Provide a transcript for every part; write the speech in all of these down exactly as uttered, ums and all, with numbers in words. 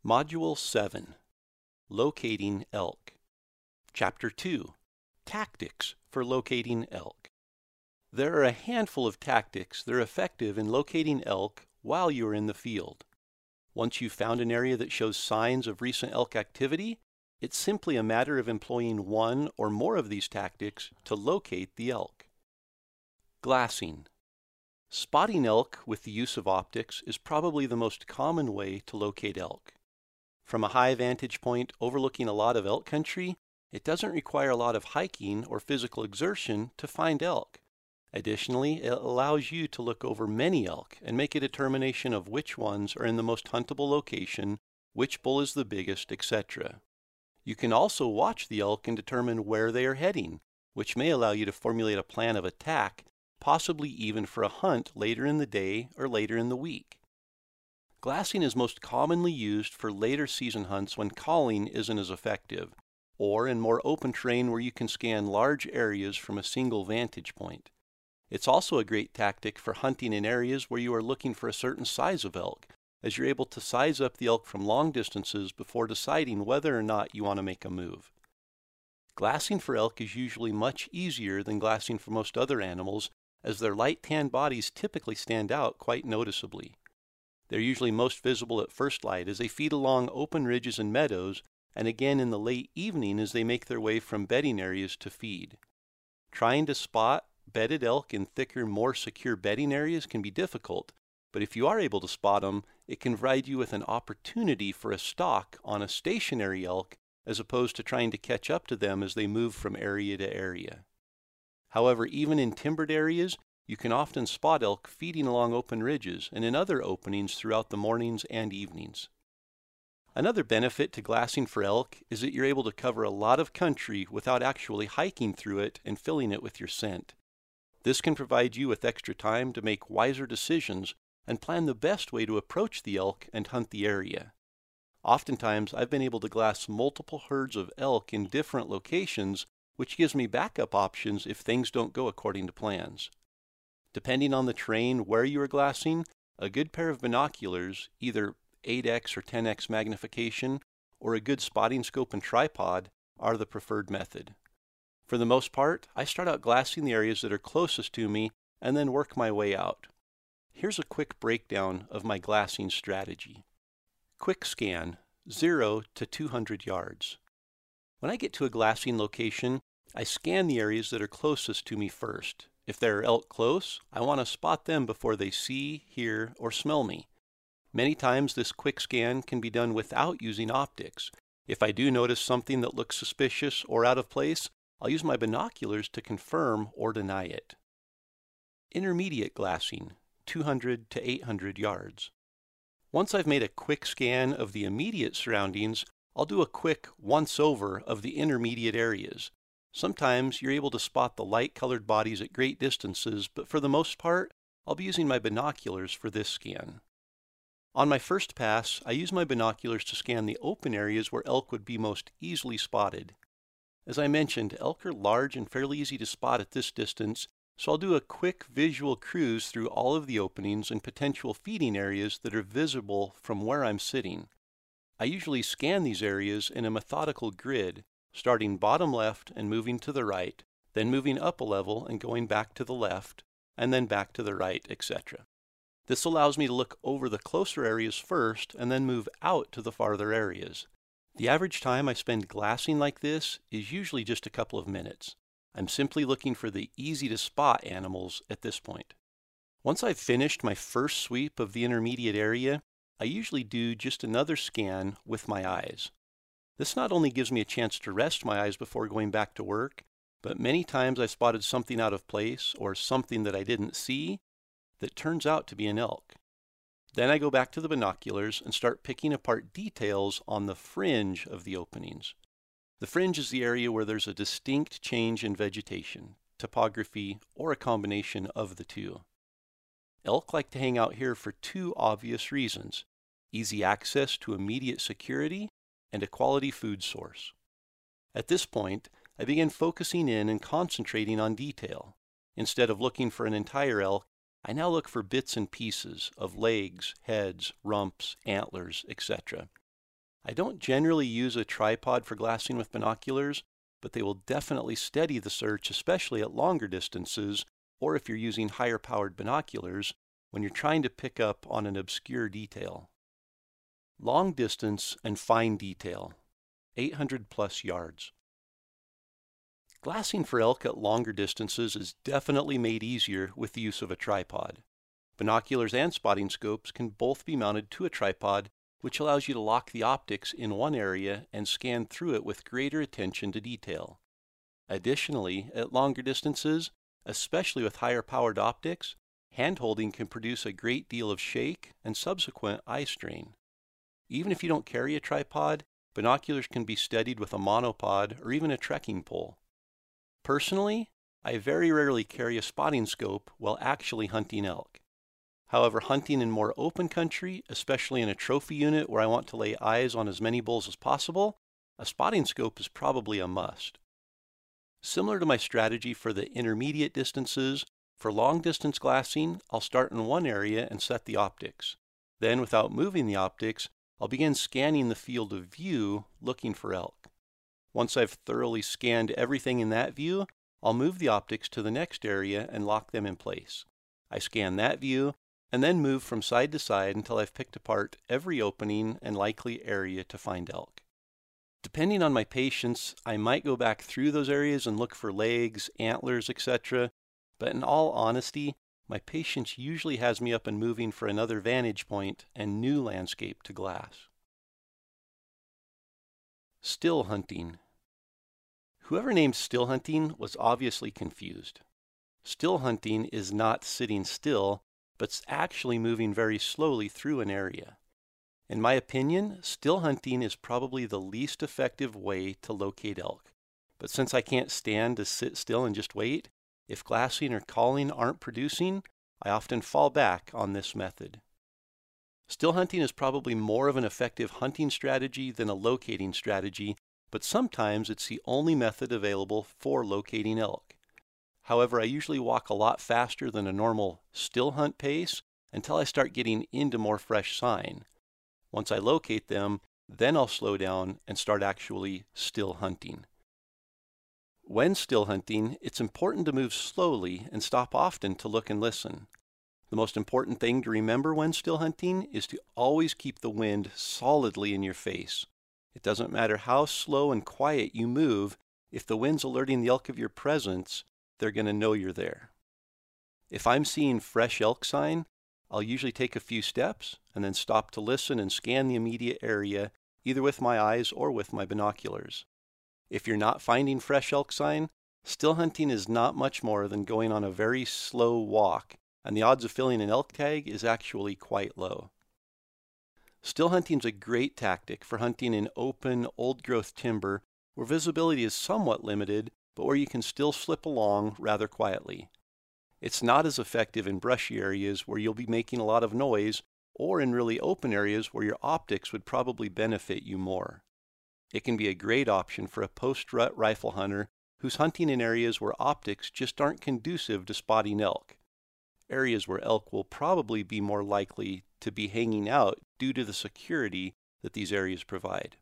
Module seven, Locating Elk. Chapter two, Tactics for Locating Elk. There are a handful of tactics that are effective in locating elk while you are in the field. Once you've found an area that shows signs of recent elk activity, it's simply a matter of employing one or more of these tactics to locate the elk. Glassing. Spotting elk with the use of optics is probably the most common way to locate elk. From a high vantage point overlooking a lot of elk country, it doesn't require a lot of hiking or physical exertion to find elk. Additionally, it allows you to look over many elk and make a determination of which ones are in the most huntable location, which bull is the biggest, et cetera. You can also watch the elk and determine where they are heading, which may allow you to formulate a plan of attack, possibly even for a hunt later in the day or later in the week. Glassing is most commonly used for later season hunts when calling isn't as effective, or in more open terrain where you can scan large areas from a single vantage point. It's also a great tactic for hunting in areas where you are looking for a certain size of elk, as you're able to size up the elk from long distances before deciding whether or not you want to make a move. Glassing for elk is usually much easier than glassing for most other animals, as their light tan bodies typically stand out quite noticeably. They're usually most visible at first light as they feed along open ridges and meadows, and again in the late evening as they make their way from bedding areas to feed. Trying to spot bedded elk in thicker, more secure bedding areas can be difficult, but if you are able to spot them, it can provide you with an opportunity for a stalk on a stationary elk as opposed to trying to catch up to them as they move from area to area. However, even in timbered areas, you can often spot elk feeding along open ridges and in other openings throughout the mornings and evenings. Another benefit to glassing for elk is that you're able to cover a lot of country without actually hiking through it and filling it with your scent. This can provide you with extra time to make wiser decisions and plan the best way to approach the elk and hunt the area. Oftentimes, I've been able to glass multiple herds of elk in different locations, which gives me backup options if things don't go according to plans. Depending on the terrain where you are glassing, a good pair of binoculars, either eight X or ten X magnification, or a good spotting scope and tripod, are the preferred method. For the most part, I start out glassing the areas that are closest to me and then work my way out. Here's a quick breakdown of my glassing strategy. Quick scan, zero to two hundred yards. When I get to a glassing location, I scan the areas that are closest to me first. If there are elk close, I want to spot them before they see, hear, or smell me. Many times this quick scan can be done without using optics. If I do notice something that looks suspicious or out of place, I'll use my binoculars to confirm or deny it. Intermediate glassing, two hundred to eight hundred yards. Once I've made a quick scan of the immediate surroundings, I'll do a quick once-over of the intermediate areas. Sometimes you're able to spot the light-colored bodies at great distances, but for the most part, I'll be using my binoculars for this scan. On my first pass, I use my binoculars to scan the open areas where elk would be most easily spotted. As I mentioned, elk are large and fairly easy to spot at this distance, so I'll do a quick visual cruise through all of the openings and potential feeding areas that are visible from where I'm sitting. I usually scan these areas in a methodical grid, starting bottom left and moving to the right, then moving up a level and going back to the left, and then back to the right, et cetera. This allows me to look over the closer areas first and then move out to the farther areas. The average time I spend glassing like this is usually just a couple of minutes. I'm simply looking for the easy-to-spot animals at this point. Once I've finished my first sweep of the intermediate area, I usually do just another scan with my eyes. This not only gives me a chance to rest my eyes before going back to work, but many times I spotted something out of place or something that I didn't see that turns out to be an elk. Then I go back to the binoculars and start picking apart details on the fringe of the openings. The fringe is the area where there's a distinct change in vegetation, topography, or a combination of the two. Elk like to hang out here for two obvious reasons: easy access to immediate security and a quality food source. At this point, I begin focusing in and concentrating on detail. Instead of looking for an entire elk, I now look for bits and pieces of legs, heads, rumps, antlers, et cetera. I don't generally use a tripod for glassing with binoculars, but they will definitely steady the search, especially at longer distances, or if you're using higher powered binoculars, when you're trying to pick up on an obscure detail. Long distance and fine detail, eight hundred plus yards. Glassing for elk at longer distances is definitely made easier with the use of a tripod. Binoculars and spotting scopes can both be mounted to a tripod, which allows you to lock the optics in one area and scan through it with greater attention to detail. Additionally, at longer distances, especially with higher powered optics, hand-holding can produce a great deal of shake and subsequent eye strain. Even if you don't carry a tripod, binoculars can be steadied with a monopod or even a trekking pole. Personally, I very rarely carry a spotting scope while actually hunting elk. However, hunting in more open country, especially in a trophy unit where I want to lay eyes on as many bulls as possible, a spotting scope is probably a must. Similar to my strategy for the intermediate distances, for long distance glassing, I'll start in one area and set the optics. Then, without moving the optics, I'll begin scanning the field of view, looking for elk. Once I've thoroughly scanned everything in that view, I'll move the optics to the next area and lock them in place. I scan that view, and then move from side to side until I've picked apart every opening and likely area to find elk. Depending on my patience, I might go back through those areas and look for legs, antlers, et cetera, but in all honesty, my patience usually has me up and moving for another vantage point and new landscape to glass. Still hunting. Whoever named still hunting was obviously confused. Still hunting is not sitting still, but actually moving very slowly through an area. In my opinion, still hunting is probably the least effective way to locate elk. But since I can't stand to sit still and just wait, if glassing or calling aren't producing, I often fall back on this method. Still hunting is probably more of an effective hunting strategy than a locating strategy, but sometimes it's the only method available for locating elk. However, I usually walk a lot faster than a normal still hunt pace until I start getting into more fresh sign. Once I locate them, then I'll slow down and start actually still hunting. When still hunting, it's important to move slowly and stop often to look and listen. The most important thing to remember when still hunting is to always keep the wind solidly in your face. It doesn't matter how slow and quiet you move, if the wind's alerting the elk of your presence, they're going to know you're there. If I'm seeing fresh elk sign, I'll usually take a few steps and then stop to listen and scan the immediate area, either with my eyes or with my binoculars. If you're not finding fresh elk sign, still hunting is not much more than going on a very slow walk, and the odds of filling an elk tag is actually quite low. Still hunting is a great tactic for hunting in open, old-growth timber where visibility is somewhat limited, but where you can still slip along rather quietly. It's not as effective in brushy areas where you'll be making a lot of noise, or in really open areas where your optics would probably benefit you more. It can be a great option for a post-rut rifle hunter who's hunting in areas where optics just aren't conducive to spotting elk. Areas where elk will probably be more likely to be hanging out due to the security that these areas provide.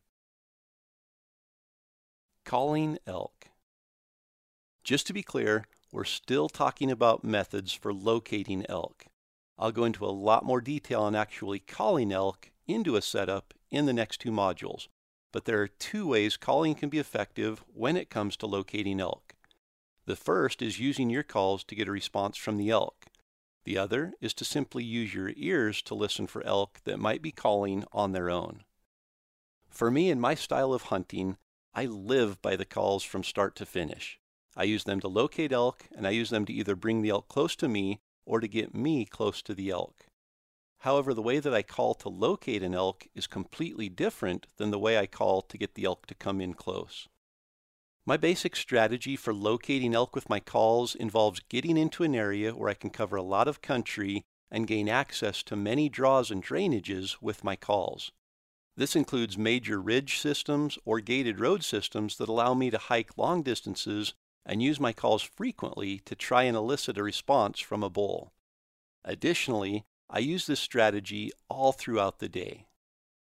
Calling elk. Just to be clear, we're still talking about methods for locating elk. I'll go into a lot more detail on actually calling elk into a setup in the next two modules, but there are two ways calling can be effective when it comes to locating elk. The first is using your calls to get a response from the elk. The other is to simply use your ears to listen for elk that might be calling on their own. For me and my style of hunting, I live by the calls from start to finish. I use them to locate elk, and I use them to either bring the elk close to me or to get me close to the elk. However, the way that I call to locate an elk is completely different than the way I call to get the elk to come in close. My basic strategy for locating elk with my calls involves getting into an area where I can cover a lot of country and gain access to many draws and drainages with my calls. This includes major ridge systems or gated road systems that allow me to hike long distances and use my calls frequently to try and elicit a response from a bull. Additionally, I use this strategy all throughout the day.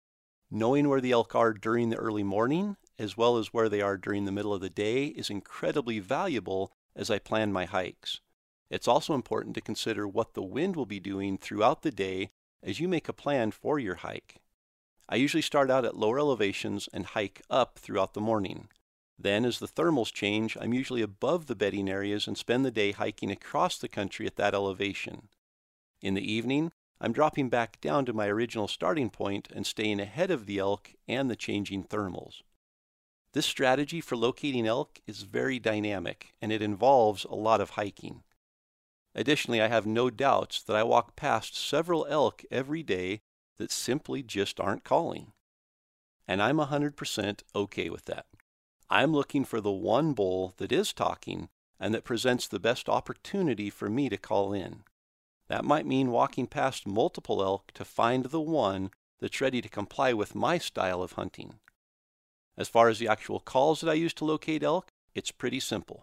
Knowing where the elk are during the early morning, as well as where they are during the middle of the day, is incredibly valuable as I plan my hikes. It's also important to consider what the wind will be doing throughout the day as you make a plan for your hike. I usually start out at lower elevations and hike up throughout the morning. Then, as the thermals change, I'm usually above the bedding areas and spend the day hiking across the country at that elevation. In the evening, I'm dropping back down to my original starting point and staying ahead of the elk and the changing thermals. This strategy for locating elk is very dynamic, and it involves a lot of hiking. Additionally, I have no doubts that I walk past several elk every day that simply just aren't calling. And I'm one hundred percent okay with that. I'm looking for the one bull that is talking and that presents the best opportunity for me to call in. That might mean walking past multiple elk to find the one that's ready to comply with my style of hunting. As far as the actual calls that I use to locate elk, it's pretty simple.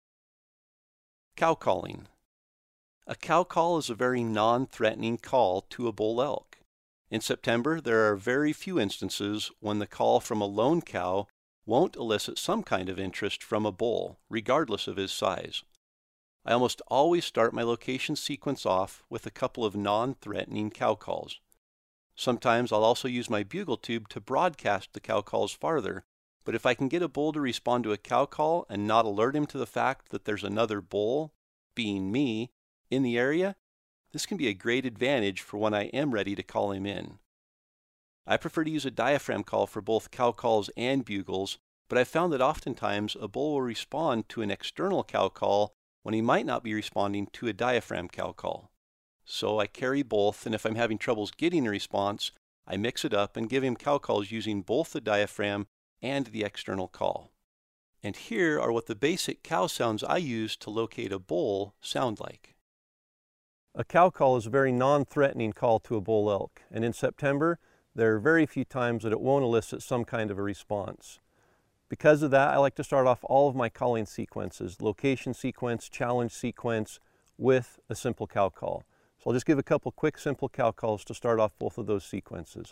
Cow calling. A cow call is a very non-threatening call to a bull elk. In September, there are very few instances when the call from a lone cow won't elicit some kind of interest from a bull, regardless of his size. I almost always start my location sequence off with a couple of non-threatening cow calls. Sometimes I'll also use my bugle tube to broadcast the cow calls farther, but if I can get a bull to respond to a cow call and not alert him to the fact that there's another bull, being me, in the area, this can be a great advantage for when I am ready to call him in. I prefer to use a diaphragm call for both cow calls and bugles, but I've found that oftentimes a bull will respond to an external cow call when he might not be responding to a diaphragm cow call. So I carry both, and if I'm having troubles getting a response, I mix it up and give him cow calls using both the diaphragm and the external call. And here are what the basic cow sounds I use to locate a bull sound like. A cow call is a very non-threatening call to a bull elk, and in September, there are very few times that it won't elicit some kind of a response. Because of that, I like to start off all of my calling sequences, location sequence, challenge sequence, with a simple cow call. So I'll just give a couple quick simple cow calls to start off both of those sequences.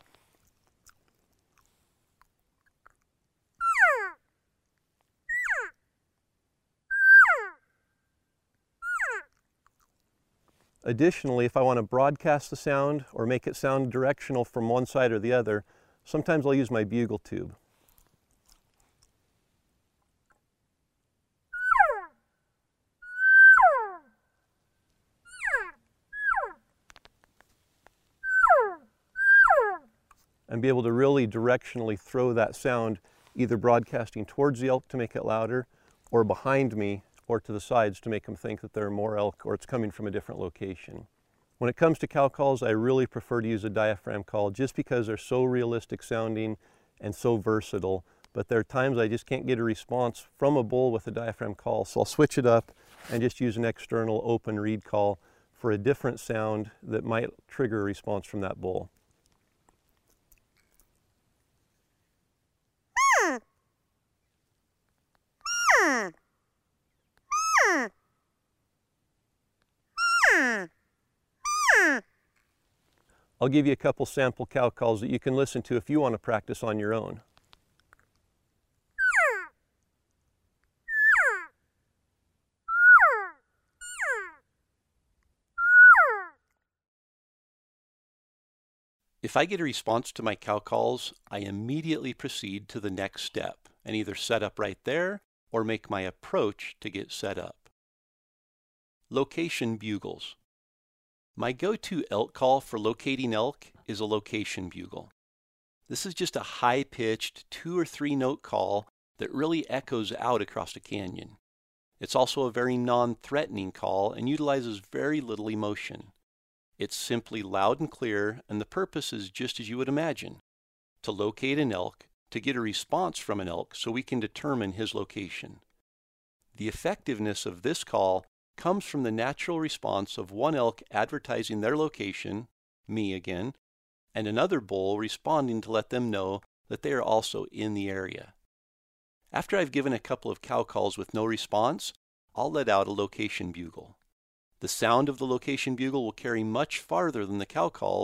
Additionally, if I want to broadcast the sound or make it sound directional from one side or the other, sometimes I'll use my bugle tube. And be able to really directionally throw that sound, either broadcasting towards the elk to make it louder, or behind me, or to the sides to make them think that there are more elk or it's coming from a different location. When it comes to cow calls, I really prefer to use a diaphragm call just because they're so realistic sounding and so versatile, but there are times I just can't get a response from a bull with a diaphragm call, so I'll switch it up and just use an external open reed call for a different sound that might trigger a response from that bull. I'll give you a couple sample cow calls that you can listen to if you want to practice on your own. If I get a response to my cow calls, I immediately proceed to the next step and either set up right there or make my approach to get set up. Location bugles. My go-to elk call for locating elk is a location bugle. This is just a high-pitched two or three note call that really echoes out across a canyon. It's also a very non-threatening call and utilizes very little emotion. It's simply loud and clear, and the purpose is just as you would imagine: to locate an elk, to get a response from an elk so we can determine his location. The effectiveness of this call comes from the natural response of one elk advertising their location, me again, and another bull responding to let them know that they are also in the area. After I've given a couple of cow calls with no response, I'll let out a location bugle. The sound of the location bugle will carry much farther than the cow calls,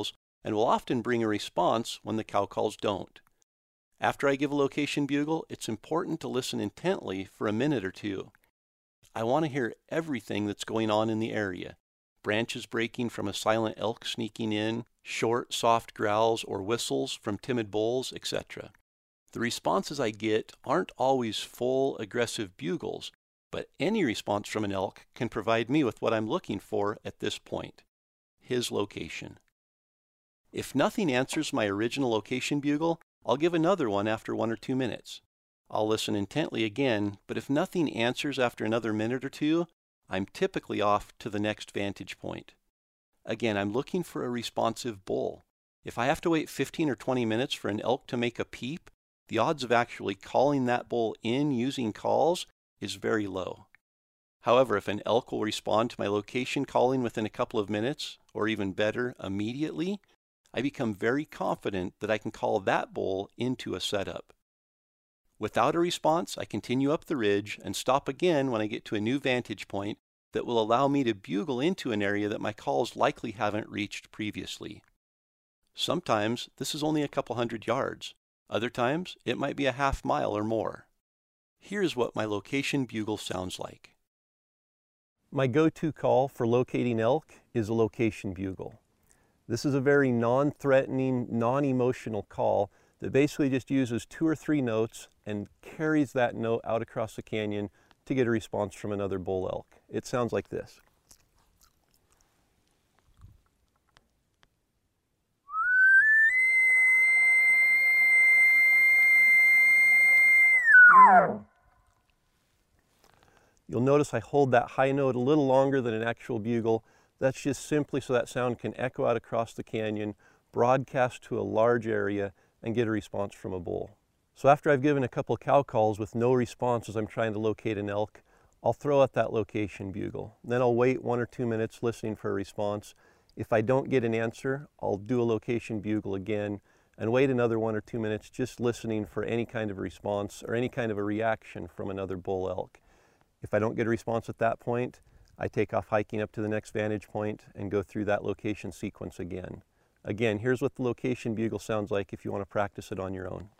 and will often bring a response when the cow calls don't. After I give a location bugle, it's important to listen intently for a minute or two. I want to hear everything that's going on in the area. Branches breaking from a silent elk sneaking in, short, soft growls or whistles from timid bulls, et cetera. The responses I get aren't always full, aggressive bugles, but any response from an elk can provide me with what I'm looking for at this point, his location. If nothing answers my original location bugle, I'll give another one after one or two minutes. I'll listen intently again, but if nothing answers after another minute or two, I'm typically off to the next vantage point. Again, I'm looking for a responsive bull. If I have to wait fifteen or twenty minutes for an elk to make a peep, the odds of actually calling that bull in using calls is very low. However, if an elk will respond to my location calling within a couple of minutes, or even better, immediately, I become very confident that I can call that bull into a setup. Without a response, I continue up the ridge and stop again when I get to a new vantage point that will allow me to bugle into an area that my calls likely haven't reached previously. Sometimes this is only a couple hundred yards. Other times it might be a half mile or more. Here's what my location bugle sounds like. My go-to call for locating elk is a location bugle. This is a very non-threatening, non-emotional call that basically just uses two or three notes and carries that note out across the canyon to get a response from another bull elk. It sounds like this. You'll notice I hold that high note a little longer than an actual bugle. That's just simply so that sound can echo out across the canyon, broadcast to a large area, and get a response from a bull. So after I've given a couple cow calls with no response as I'm trying to locate an elk, I'll throw out that location bugle. Then I'll wait one or two minutes listening for a response. If I don't get an answer, I'll do a location bugle again and wait another one or two minutes just listening for any kind of a response or any kind of a reaction from another bull elk. If I don't get a response at that point, I take off hiking up to the next vantage point and go through that location sequence again. Again, here's what the location bugle sounds like if you want to practice it on your own.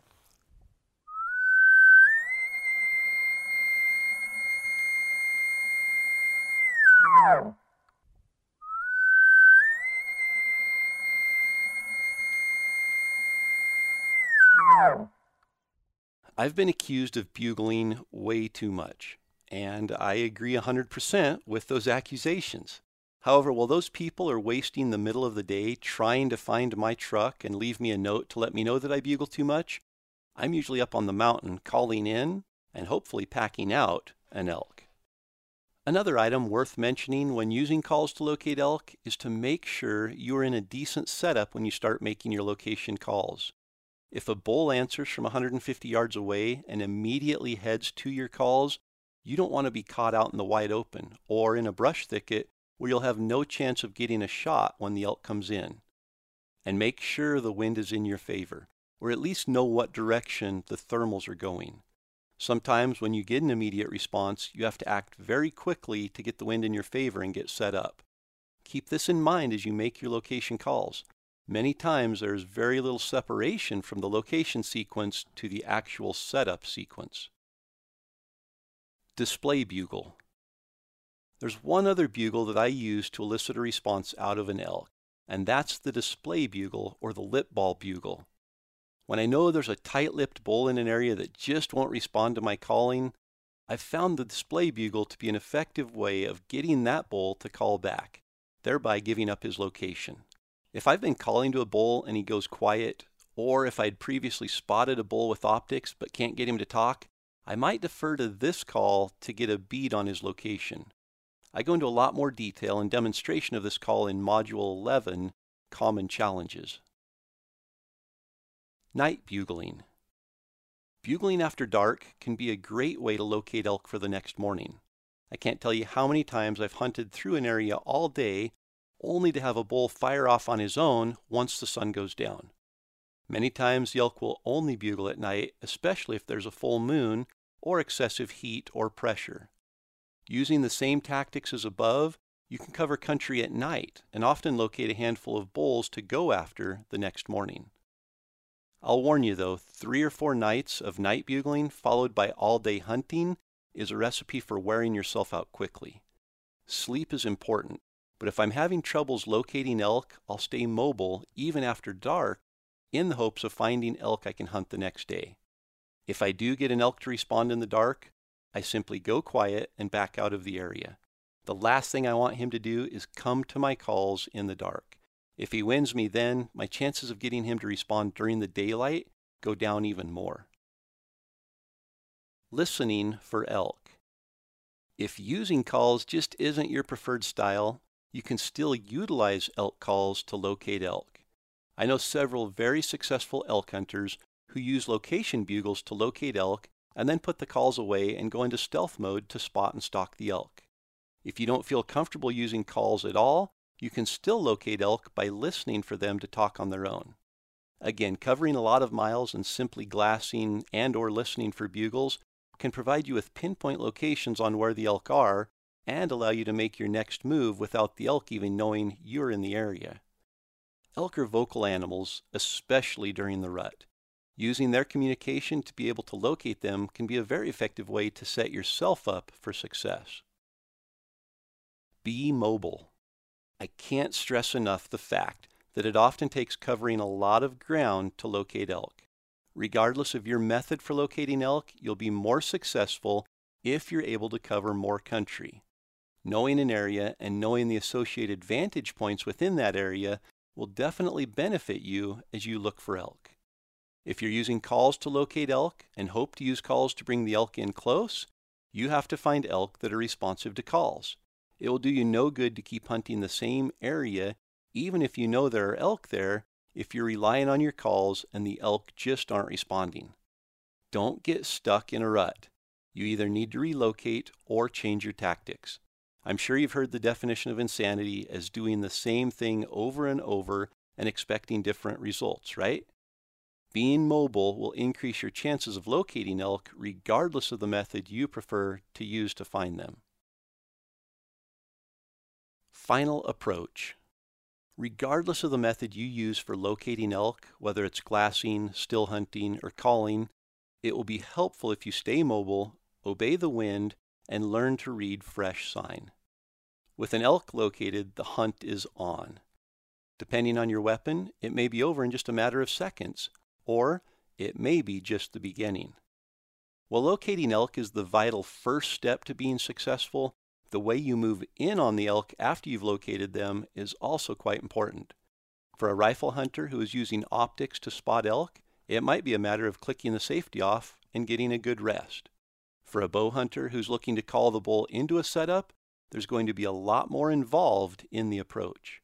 I've been accused of bugling way too much, and I agree one hundred percent with those accusations. However, while those people are wasting the middle of the day trying to find my truck and leave me a note to let me know that I bugle too much, I'm usually up on the mountain calling in and hopefully packing out an elk. Another item worth mentioning when using calls to locate elk is to make sure you are in a decent setup when you start making your location calls. If a bull answers from one hundred fifty yards away and immediately heads to your calls, you don't want to be caught out in the wide open or in a brush thicket where you'll have no chance of getting a shot when the elk comes in. And make sure the wind is in your favor, or at least know what direction the thermals are going. Sometimes when you get an immediate response, you have to act very quickly to get the wind in your favor and get set up. Keep this in mind as you make your location calls. Many times there is very little separation from the location sequence to the actual setup sequence. Display bugle. There's one other bugle that I use to elicit a response out of an elk, and that's the display bugle or the lip ball bugle. When I know there's a tight-lipped bull in an area that just won't respond to my calling, I've found the display bugle to be an effective way of getting that bull to call back, thereby giving up his location. If I've been calling to a bull and he goes quiet, or if I'd previously spotted a bull with optics but can't get him to talk, I might defer to this call to get a bead on his location. I go into a lot more detail and demonstration of this call in Module eleven, Common Challenges. Night bugling. Bugling after dark can be a great way to locate elk for the next morning. I can't tell you how many times I've hunted through an area all day only to have a bull fire off on his own once the sun goes down. Many times the elk will only bugle at night, especially if there's a full moon or excessive heat or pressure. Using the same tactics as above, You can cover country at night and often locate a handful of bulls to go after the next morning. I'll warn you though, three or four nights of night bugling followed by all-day hunting is a recipe for wearing yourself out quickly. Sleep is important, but if I'm having troubles locating elk, I'll stay mobile even after dark in the hopes of finding elk I can hunt the next day. If I do get an elk to respond in the dark, I simply go quiet and back out of the area. The last thing I want him to do is come to my calls in the dark. If he wins me then, my chances of getting him to respond during the daylight go down even more. Listening for elk. If using calls just isn't your preferred style, you can still utilize elk calls to locate elk. I know several very successful elk hunters who use location bugles to locate elk and then put the calls away and go into stealth mode to spot and stalk the elk. If you don't feel comfortable using calls at all, you can still locate elk by listening for them to talk on their own. Again, covering a lot of miles and simply glassing and or listening for bugles can provide you with pinpoint locations on where the elk are and allow you to make your next move without the elk even knowing you're in the area. Elk are vocal animals, especially during the rut. Using their communication to be able to locate them can be a very effective way to set yourself up for success. Be mobile. I can't stress enough the fact that it often takes covering a lot of ground to locate elk. Regardless of your method for locating elk, you'll be more successful if you're able to cover more country. Knowing an area and knowing the associated vantage points within that area will definitely benefit you as you look for elk. If you're using calls to locate elk and hope to use calls to bring the elk in close, you have to find elk that are responsive to calls. It will do you no good to keep hunting the same area even if you know there are elk there if you're relying on your calls and the elk just aren't responding. Don't get stuck in a rut. You either need to relocate or change your tactics. I'm sure you've heard the definition of insanity as doing the same thing over and over and expecting different results, right? Being mobile will increase your chances of locating elk regardless of the method you prefer to use to find them. Final approach. Regardless of the method you use for locating elk, whether it's glassing, still hunting, or calling, it will be helpful if you stay mobile, obey the wind, and learn to read fresh sign. With an elk located, the hunt is on. Depending on your weapon, it may be over in just a matter of seconds, or it may be just the beginning. While locating elk is the vital first step to being successful, the way you move in on the elk after you've located them is also quite important. For a rifle hunter who is using optics to spot elk, it might be a matter of clicking the safety off and getting a good rest. For a bow hunter who's looking to call the bull into a setup, there's going to be a lot more involved in the approach.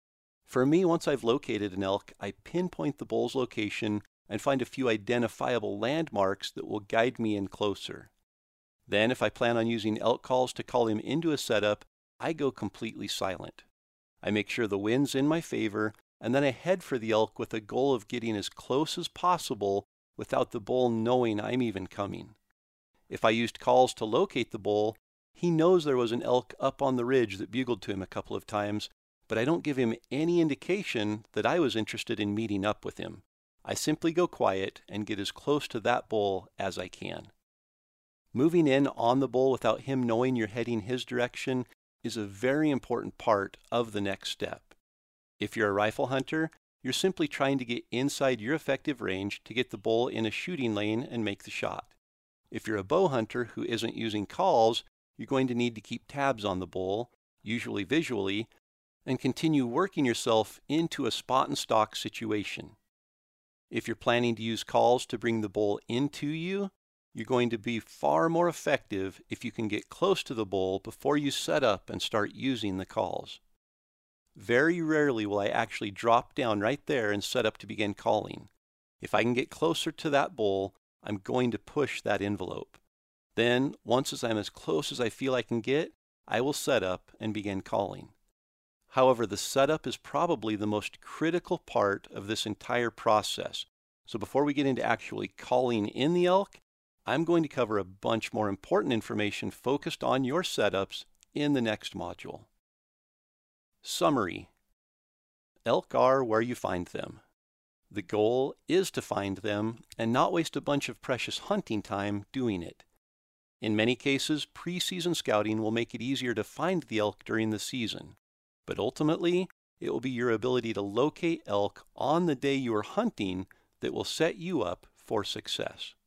For me, once I've located an elk, I pinpoint the bull's location and find a few identifiable landmarks that will guide me in closer. Then, if I plan on using elk calls to call him into a setup, I go completely silent. I make sure the wind's in my favor, and then I head for the elk with a goal of getting as close as possible without the bull knowing I'm even coming. If I used calls to locate the bull, he knows there was an elk up on the ridge that bugled to him a couple of times, but I don't give him any indication that I was interested in meeting up with him. I simply go quiet and get as close to that bull as I can. Moving in on the bull without him knowing you're heading his direction is a very important part of the next step. If you're a rifle hunter, you're simply trying to get inside your effective range to get the bull in a shooting lane and make the shot. If you're a bow hunter who isn't using calls, you're going to need to keep tabs on the bull, usually visually, and continue working yourself into a spot and stalk situation. If you're planning to use calls to bring the bull into you, you're going to be far more effective if you can get close to the bull before you set up and start using the calls. Very rarely will I actually drop down right there and set up to begin calling. If I can get closer to that bull, I'm going to push that envelope. Then, once as I'm as close as I feel I can get, I will set up and begin calling. However, the setup is probably the most critical part of this entire process. So before we get into actually calling in the elk, I'm going to cover a bunch more important information focused on your setups in the next module. Summary. Elk are where you find them. The goal is to find them and not waste a bunch of precious hunting time doing it. In many cases, pre-season scouting will make it easier to find the elk during the season, but ultimately, it will be your ability to locate elk on the day you are hunting that will set you up for success.